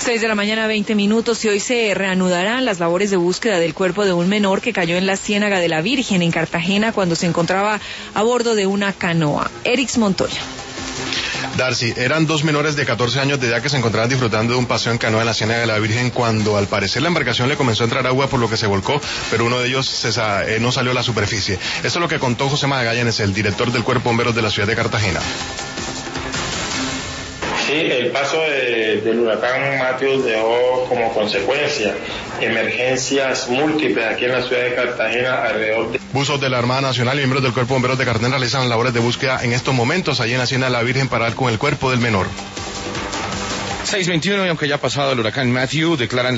6:20 a.m. y hoy se reanudarán las labores de búsqueda del cuerpo de un menor que cayó en la Ciénaga de la Virgen en Cartagena cuando se encontraba a bordo de una canoa. Erix Montoya. Darcy, eran 2 menores de 14 años de edad que se encontraban disfrutando de un paseo en canoa en la Ciénaga de la Virgen cuando al parecer la embarcación le comenzó a entrar agua por lo que se volcó, pero uno de ellos no salió a la superficie. Esto es lo que contó José Magallanes, el director del Cuerpo de Bomberos de la ciudad de Cartagena. Sí, el paso del huracán Matthew dejó como consecuencia emergencias múltiples aquí en la ciudad de Cartagena alrededor de... Buzos de la Armada Nacional y miembros del Cuerpo de Bomberos de Cartagena realizan labores de búsqueda en estos momentos allí en la Ciénaga de la Virgen para dar con el cuerpo del menor. 6:21 y aunque ya ha pasado el huracán Matthew, declaran